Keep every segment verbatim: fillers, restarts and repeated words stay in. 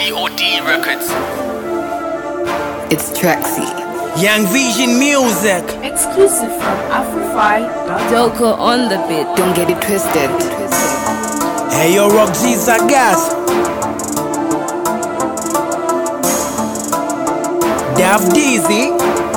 G O D Records. It's Traxy. Young Vision Music. Exclusive from Afrofy. Doko on the beat. Don't get it twisted. Hey yo, Rock G's I got. Dav Dizzy.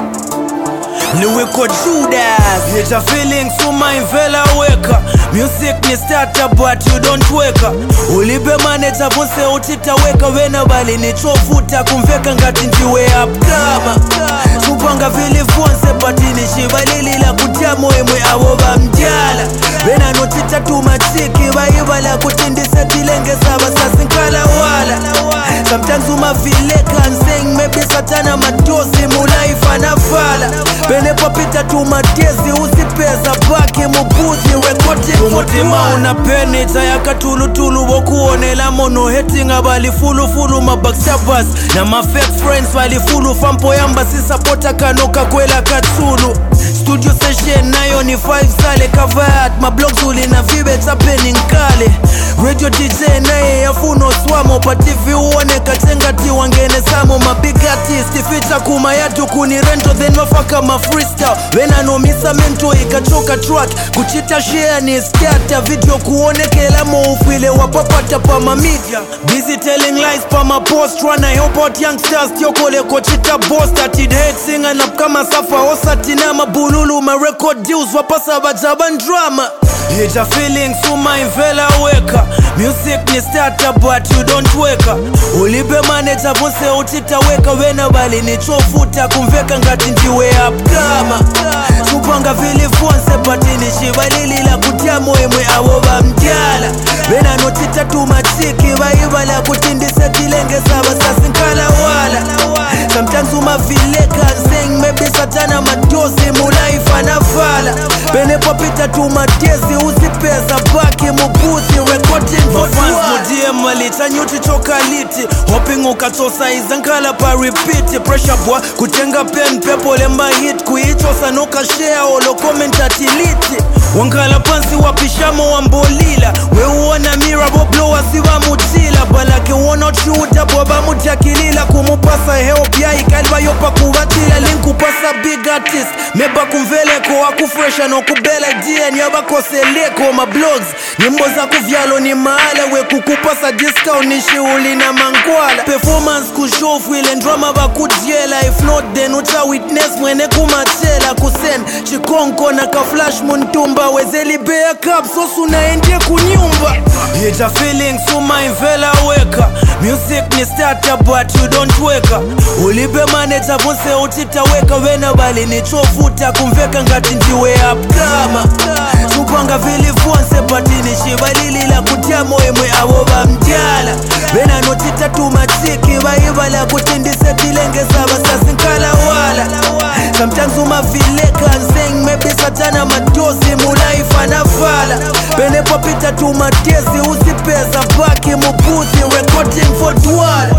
Lyrical Judas. Hit a feeling so my vela weka. Music ni starter but you don't weka. Ulibe manager vose utitaweka. Wena bali ni chofuta kumveka ngati njiwe upkama. Supanga vili fonse patini shiva lili la kutiamo emwe awoba mjala. Wena notita tumatiki waiba la kutindisa tilenge saba sasinkala wala. Sometimes umavileka and saying maybe satana matosi mulaifa na fala. Bene papita tumatezi usipeza baki mubuzi wekoti umutima unapeni tayaka tulu tulu wokuonela mono hating abali fulu fulu mabaksabas na ma fake friends wali fulu fampo yamba si supporta kanoka kwela katsulu. Studio session nayo ni five sale kavat ma blogs uli na vibe tapeni nkale. Radio D J naye yafuno swamo pa T V uone katenga ti wangene samo ma big artist fita kuma yatu kuni rento then mafaka ma freestyle. Wena no misa mento ikachoka track kuchita share ni scatter video kuonekela mo ufile wapapata pa ma media. Busy telling lies pa ma post rana help out youngsters tiokole kochita boss that it hate singer na kama safa osatina mabululu ma record deals wapasa bajaban drama. Hit a feeling so my vela weka. Music ni starter but you don't weka. Ulibe manager vose utitaweka. Wena bali ni chofuta kumveka ngati njiwe upkama. Supanga vili fonse patini shiva lili la kutiamo emwe awoba mjala. Wena notita tumatiki waiba la kutindisa tilenge saba sasinkala wala. Sometimes umavileka saying maybe satana matosi mulaifa na fala. Bene papita tumatezi usipeza baki mubuzi recording for fans mudie malita nyuti choka liti. Hoping ukatosa izankala pa repeat. Pressure boy kutenga pen pepo lemba hit kuichosa noka share olo comment atiliti. Wankala pansi wapishamo wambolila. We uona mira boblo wasiwa mutila. Balake uona chuta boba mutakilila. Kumupasa help ya ikaliba yopa kubatila. Linku pasa big artist meba kumveleko wakufresha no kubela idea ni abakoseleko ma blogs. Nyimbo za kuvyalo ni maala we kukupasa discount ni shiuli na mangwala. Performance kushow ile drama bakudiela. If not then uta witness mwene kumatela kusen chikonko na ka flash muntumba wezeli bear cup so sunaendie kunyumba. Hit a feeling so my vela weka. Music ni starter but you don't weka. Ulibe manager vose utitaweka. Wena bali ni chofuta kumveka ngati njiwe upkama. Supanga vili fonse patini shiva lili la kutiamo emwe awoba mjala. Wena notita tumatiki waiba la kutindisa tilenge saba sasinkala wala. Sometimes umavileka and saying maybe satana matosi mulaifa na fala. Bene papita tumatezi usipeza baki mubuzi recording for dual.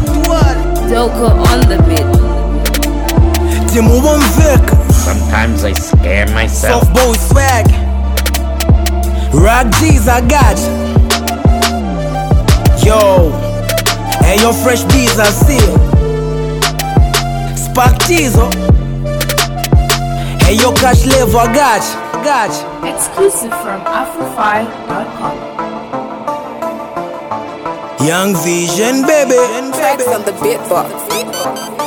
Doko on the beat. Timu wamveka. Sometimes I scare myself. Soft boy swag. Rock G's I got. Yo. Hey yo, fresh bees I see. Spark Tizo. Hey yo, cash level I got. I got. Exclusive from Afrofy dot com. Young Vision baby. Tracks on the beatbox.